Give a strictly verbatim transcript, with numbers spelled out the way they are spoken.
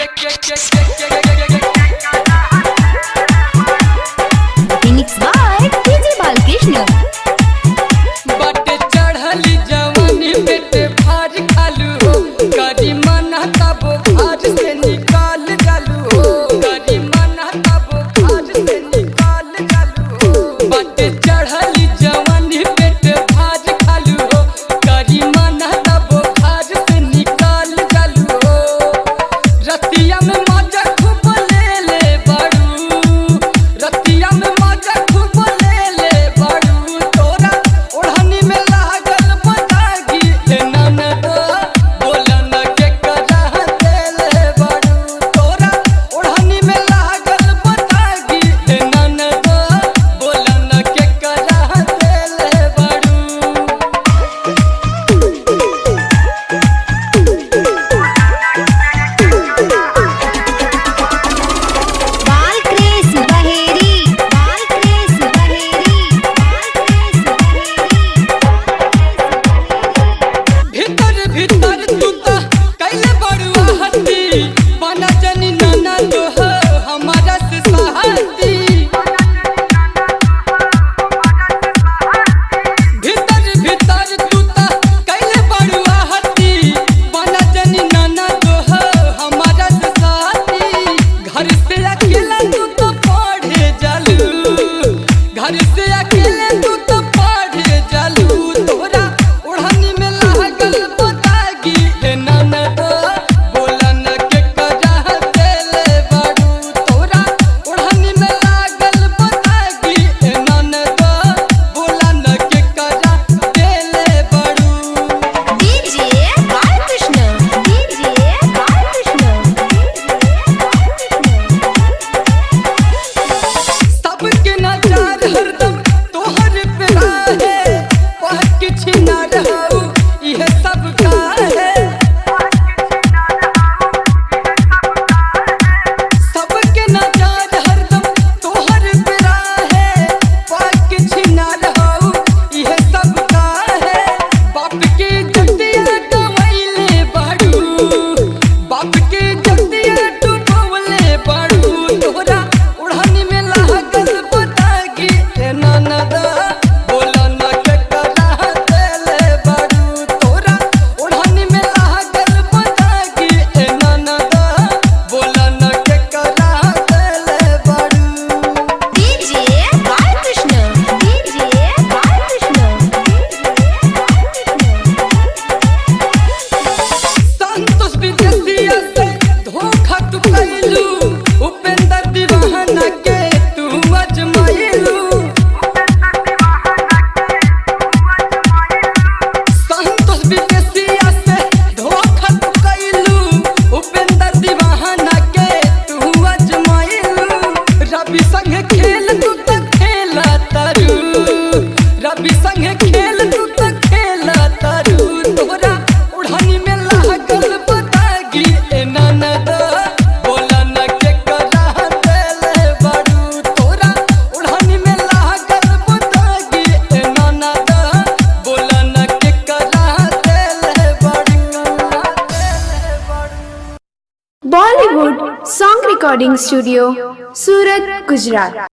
Phoenix by D J Balkrishna. बाटे चढ़ली जवानी बेटे भार खालू हो करी मना तबो भार से निकाल जालू हो करी मना तबो भार से निकाल जालू हो बाटे चढ़ली जवानी बेटे भार खालू हो करी मना तबो भार से निकाल जालू हो रतिया में मजा खूब ले ले बड़ू रतिया में मजा खूब ले ले बड़ू तोरा ओढ़नी में लागल बतागी ए ननद बोलन के करा देले बड़ू तोरा ओढ़नी में लागल बतागी ए ननद बोलन के करा देले बड़ू Balkrishna Baheri. Balkrishna Baheri. भीतर भीतर तू त कैले बड़ुआ हत्ती बना जनी नाना तो हो हमारा से सहाती भीतर भीतर तू त कैले बड़ुआ हत्ती बना जनी नाना तो हो हमारा से सहाती घर से अकेला तू तो पढ़े जालू घर से अकेले तू तो पढ़े जालू तोरा ओढ़नी में लागल बतागी ए ननद बोलन के करा देले बड़ू तोरा ओढ़नी में लागल बतागी ए ननद बोलन के करा देले बड़ू D J Balkrishna. D J Balkrishna. सबके नजर हरदम तोहर पे रहे पह किछ ना रहू इहे सब का है सबके नजर हरदम तोहर पे रहे पह किछ ना रहू इहे सब का है बाप के जतिया डुबैले बड़ू बाप के जतिया डुबैले बड़ू तोरा ओढ़नी में लागल बतागी ए ननद बोलन के करा देले बड़ू तोरा ओढ़नी में लागल बतागी ए ननद बोलन के करा देले बड़ू D J Balkrishna. D J Balkrishna. Santosh विदेशिया से धोखा तू कैलू उपेंद्र दीवाना के तू अजमाइलू संतोष विदेशिया से धोखा तू कैलू उपेंद्र दीवाना के तू अजमाइलू रवि संग खेल तू तो खेला तारू रवि संग खेल तू तो खेला तारू तोरा ओढ़नी में लागल बतागी ए ननद बोलन के करा देले बड़ू तोरा ओढ़नी में लागल बतागी ए ननद बोलन के करा देले बड़ू देले बड़ू Bollywood Song Recording Studio, Surat, Gujarat.